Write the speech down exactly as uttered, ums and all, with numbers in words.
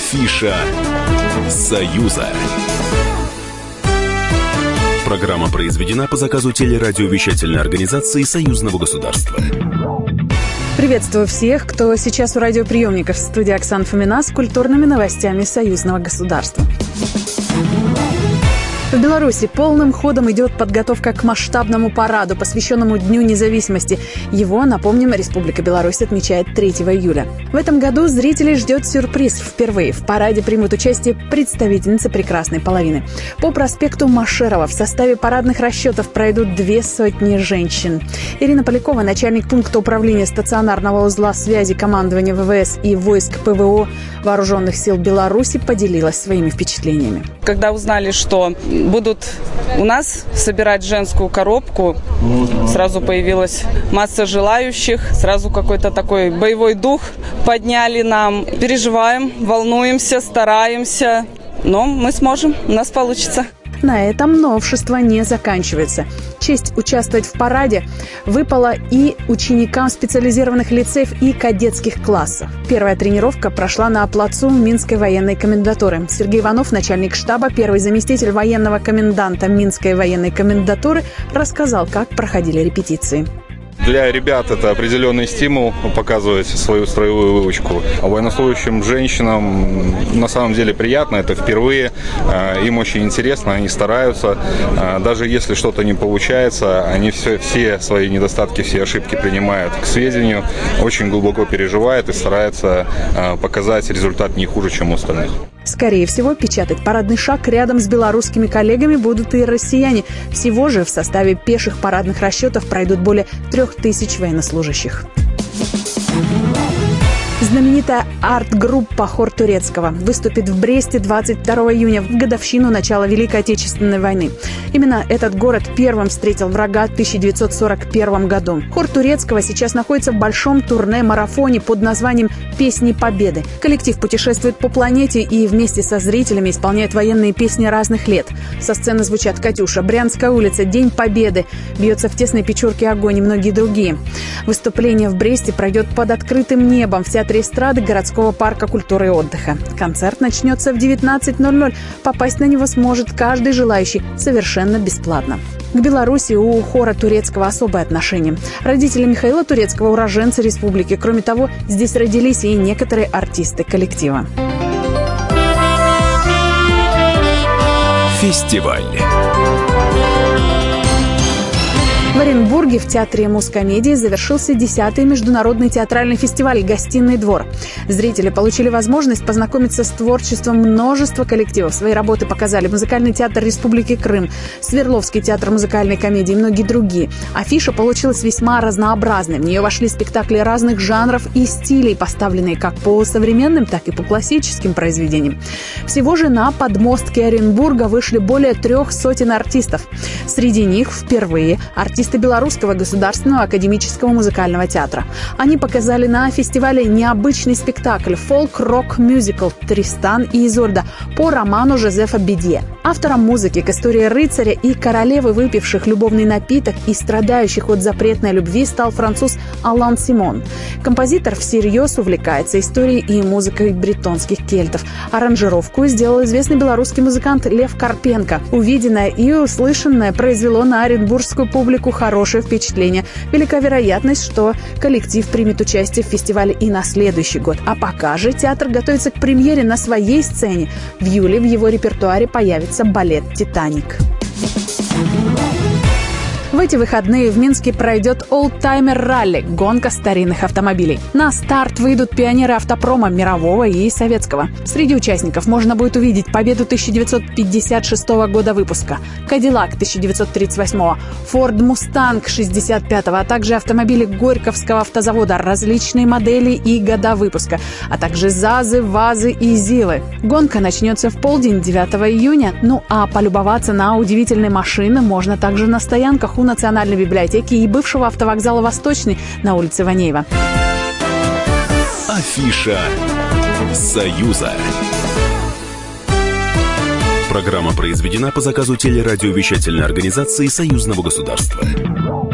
Афиша Союза. Программа произведена по заказу телерадиовещательной организации Союзного государства. Приветствую всех, кто сейчас у радиоприемников. В студии Оксана Фомина с культурными новостями Союзного государства. В Беларуси полным ходом идет подготовка к масштабному параду, посвященному Дню независимости. Его, напомним, Республика Беларусь отмечает третьего июля. В этом году зрителей ждет сюрприз. Впервые в параде примут участие представительницы прекрасной половины. По проспекту Машерова в составе парадных расчетов пройдут две сотни женщин. Ирина Полякова, начальник пункта управления стационарного узла связи командования ВВС и войск ПВО Вооруженных сил Беларуси, поделилась своими впечатлениями. Когда узнали, что будут у нас собирать женскую коробку, сразу появилась масса желающих, сразу какой-то такой боевой дух подняли нам. Переживаем, волнуемся, стараемся, но мы сможем, у нас получится. На этом новшества не заканчиваются. Честь участвовать в параде выпала и ученикам специализированных лицеев и кадетских классов. Первая тренировка прошла на плацу Минской военной комендатуры. Сергей Иванов, начальник штаба, первый заместитель военного коменданта Минской военной комендатуры, рассказал, как проходили репетиции. Для ребят это определенный стимул показывать свою строевую выучку. Военнослужащим женщинам на самом деле приятно, это впервые, им очень интересно, они стараются. Даже если что-то не получается, они все, все свои недостатки, все ошибки принимают к сведению, очень глубоко переживают и стараются показать результат не хуже, чем у остальных. Скорее всего, печатать парадный шаг рядом с белорусскими коллегами будут и россияне. Всего же в составе пеших парадных расчетов пройдут более трех тысяч военнослужащих. Знаменитая арт-группа «Хор Турецкого» выступит в Бресте двадцать второго июня в годовщину начала Великой Отечественной войны. Именно этот город первым встретил врага в тысяча девятьсот сорок первом году. Хор Турецкого сейчас находится в большом турне-марафоне под названием «Песни Победы». Коллектив путешествует по планете и вместе со зрителями исполняет военные песни разных лет. Со сцены звучат «Катюша», «Брянская улица», «День Победы», «Бьется в тесной печурке огонь» и многие другие. Выступление в Бресте пройдет под открытым небом в театре эстрады городского парка культуры и отдыха. Концерт начнется в девятнадцать ноль ноль. Попасть на него сможет каждый желающий совершенно бесплатно. К Беларуси у хора Турецкого особое отношение. Родители Михаила Турецкого – уроженцы республики. Кроме того, здесь родились и некоторые артисты коллектива. Фестиваль. В Оренбурге в Театре Мускомедии завершился десятый международный театральный фестиваль «Гостиный двор». Зрители получили возможность познакомиться с творчеством множества коллективов. Свои работы показали Музыкальный театр Республики Крым, Свердловский театр музыкальной комедии и многие другие. Афиша получилась весьма разнообразной. В нее вошли спектакли разных жанров и стилей, поставленные как по современным, так и по классическим произведениям. Всего же на подмостке Оренбурга вышли более трех сотен артистов. Среди них впервые артисты Белорусского государственного академического музыкального театра. Они показали на фестивале необычный спектакль «Фолк-рок-мюзикл» «Тристан и Изольда» по роману Жозефа Бедье. Автором музыки к истории рыцаря и королевы, выпивших любовный напиток и страдающих от запретной любви, стал француз Алан Симон. Композитор всерьез увлекается историей и музыкой бретонских кельтов. Аранжировку сделал известный белорусский музыкант Лев Карпенко. Увиденное и услышанное произвело на оренбургскую публику хорошее впечатление. Велика вероятность, что коллектив примет участие в фестивале и на следующий год. А пока же театр готовится к премьере на своей сцене. В июле в его репертуаре появится балет «Титаник». В эти выходные в Минске пройдет олдтаймер-ралли – гонка старинных автомобилей. На старт выйдут пионеры автопрома мирового и советского. Среди участников можно будет увидеть Победу тысяча девятьсот пятьдесят шестого года выпуска, Кадиллак тысяча девятьсот тридцать восьмого, Форд Мустанг шестьдесят пятого, а также автомобили Горьковского автозавода, различные модели и года выпуска, а также ЗАЗы, ВАЗы и ЗИЛы. Гонка начнется в полдень девятого июня. Ну а полюбоваться на удивительные машины можно также на стоянках у Национальной библиотеки и бывшего автовокзала «Восточный» на улице Ванеева. Афиша Союза. Программа произведена по заказу телерадиовещательной организации Союзного государства.